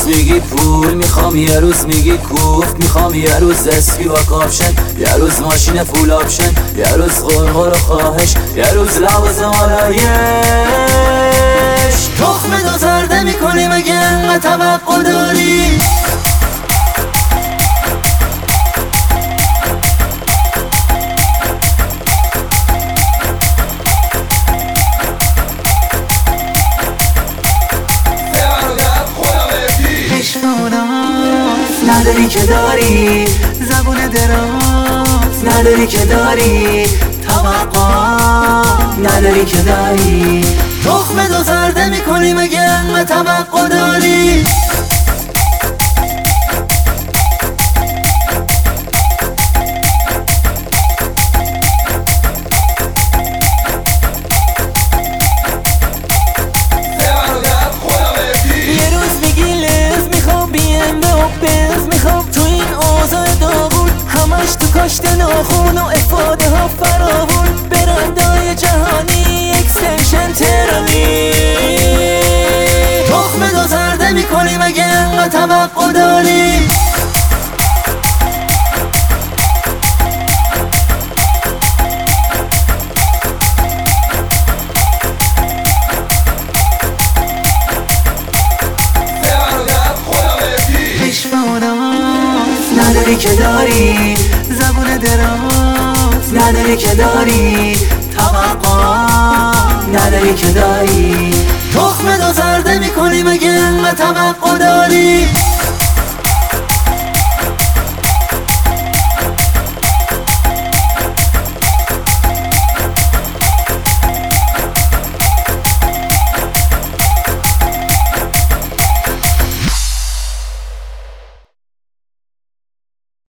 میگی پول میخوام، یه روز میگی کوفت میخوام، یه روز اسکی با کاپشن، یه روز ماشین فول آپشن، یه روز غرغر و خواهش، یه روز لوازم آلایش. تخم دو زرده میکنی مگه انقدر توقع داری؟ نداری که داری زبون دراز، نداری که داری توقع، نداری که داری تخم دو زرده میکنی مگه انقدر توقع داری؟ کاشت ناخون و افاده ها فراوون، برندای جهانی اکستنشن ترامی. تخم دو زرده میکنی مگه انقدر توقع داری؟ نداری که داری زبون دراز، نداری که داری توقع، نداری که داری تخم دو زرده میکنی مگه انقدر توقع داری؟